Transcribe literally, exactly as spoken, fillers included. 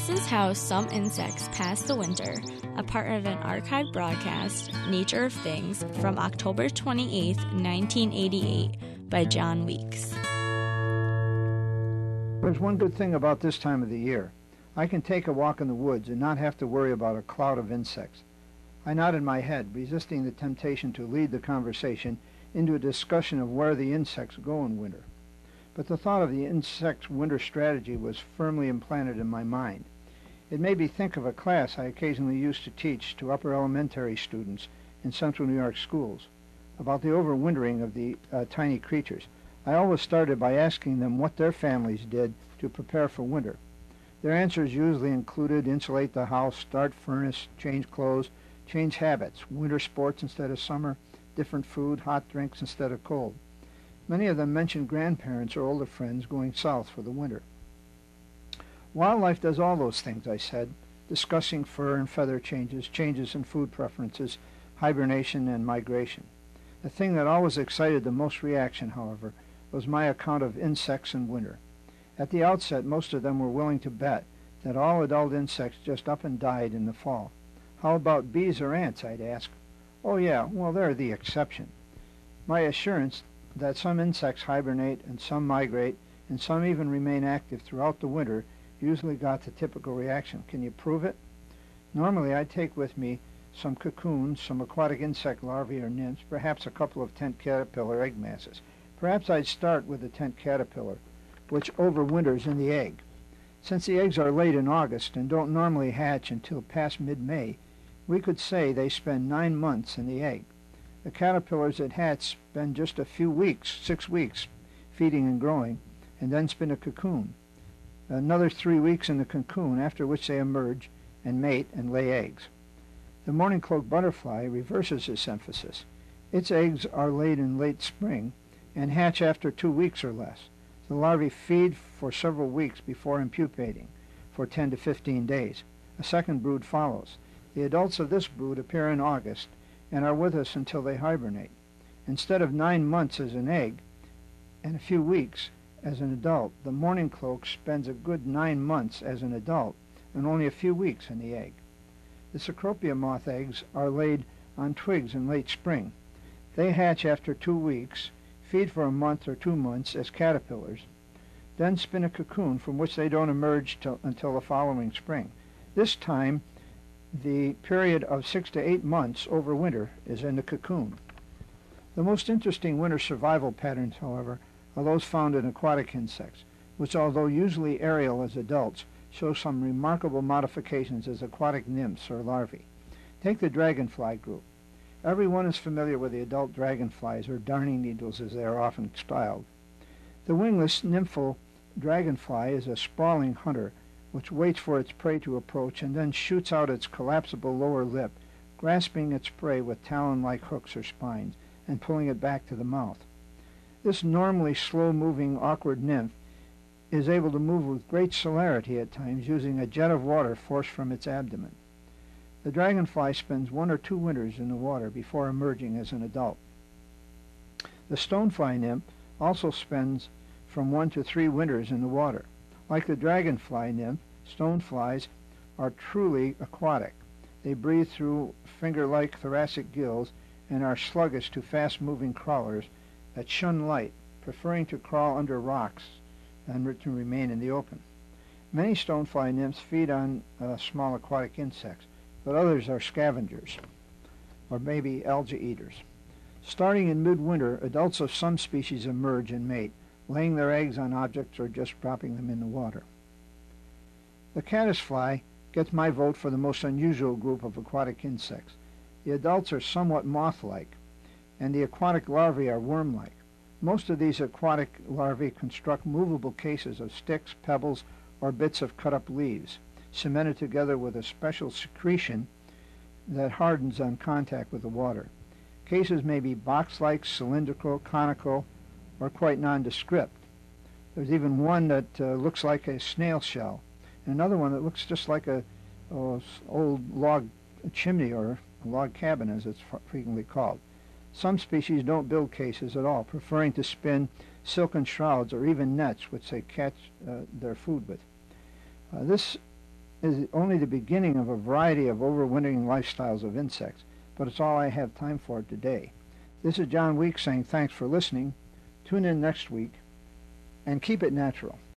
This is how some insects pass the winter, a part of an archived broadcast, Nature of Things, from October twenty-eighth, nineteen eighty-eight, by John Weeks. There's one good thing about this time of the year. I can take a walk in the woods and not have to worry about a cloud of insects. I nodded my head, resisting the temptation to lead the conversation into a discussion of where the insects go in winter. But the thought of the insect's winter strategy was firmly implanted in my mind. It made me think of a class I occasionally used to teach to upper elementary students in central New York schools about the overwintering of the uh, tiny creatures. I always started by asking them what their families did to prepare for winter. Their answers usually included insulate the house, start furnace, change clothes, change habits, winter sports instead of summer, different food, hot drinks instead of cold. Many of them mentioned grandparents or older friends going south for the winter. Wildlife does all those things, I said, discussing fur and feather changes, changes in food preferences, hibernation, and migration. The thing that always excited the most reaction, however, was my account of insects in winter. At the outset, most of them were willing to bet that all adult insects just up and died in the fall. How about bees or ants, I'd ask. Oh yeah, well, they're the exception. My assurance that some insects hibernate and some migrate and some even remain active throughout the winter usually got the typical reaction. Can you prove it? Normally I'd take with me some cocoons, some aquatic insect larvae or nymphs, perhaps a couple of tent caterpillar egg masses. Perhaps I'd start with the tent caterpillar, which overwinters in the egg. Since the eggs are late in August and don't normally hatch until past mid-May, we could say they spend nine months in the egg. The caterpillars that hatch spend just a few weeks, six weeks, feeding and growing, and then spin a cocoon. Another three weeks in the cocoon, after which they emerge and mate and lay eggs. The mourning cloak butterfly reverses this emphasis. Its eggs are laid in late spring and hatch after two weeks or less. The larvae feed for several weeks before impupating, for ten to fifteen days. A second brood follows. The adults of this brood appear in August and are with us until they hibernate. Instead of nine months as an egg and a few weeks as an adult, the mourning cloak spends a good nine months as an adult and only a few weeks in the egg. The Cecropia moth eggs are laid on twigs in late spring. They hatch after two weeks, feed for a month or two months as caterpillars, then spin a cocoon from which they don't emerge till, until the following spring. This time, the period of six to eight months over winter is in the cocoon. The most interesting winter survival patterns, however, are those found in aquatic insects, which, although usually aerial as adults, show some remarkable modifications as aquatic nymphs or larvae. Take the dragonfly group. Everyone is familiar with the adult dragonflies, or darning needles as they are often styled. The wingless nymphal dragonfly is a sprawling hunter which waits for its prey to approach and then shoots out its collapsible lower lip, grasping its prey with talon-like hooks or spines and pulling it back to the mouth. This normally slow-moving, awkward nymph is able to move with great celerity at times, using a jet of water forced from its abdomen. The dragonfly spends one or two winters in the water before emerging as an adult. The stonefly nymph also spends from one to three winters in the water. Like the dragonfly nymph, stoneflies are truly aquatic. They breathe through finger-like thoracic gills and are sluggish to fast-moving crawlers that shun light, preferring to crawl under rocks than to remain in the open. Many stonefly nymphs feed on uh, small aquatic insects, but others are scavengers, or maybe algae eaters. Starting in midwinter, adults of some species emerge and mate, laying their eggs on objects or just dropping them in the water. The caddisfly gets my vote for the most unusual group of aquatic insects. The adults are somewhat moth-like, and the aquatic larvae are worm-like. Most of these aquatic larvae construct movable cases of sticks, pebbles, or bits of cut-up leaves, cemented together with a special secretion that hardens on contact with the water. Cases may be box-like, cylindrical, conical, or quite nondescript. There's even one that uh, looks like a snail shell, and another one that looks just like a, a old log chimney or a log cabin, as it's frequently called. Some species don't build cases at all, preferring to spin silken shrouds or even nets which they catch uh, their food with. Uh, this is only the beginning of a variety of overwintering lifestyles of insects, but it's all I have time for today. This is John Weeks saying thanks for listening. Tune in next week, and keep it natural.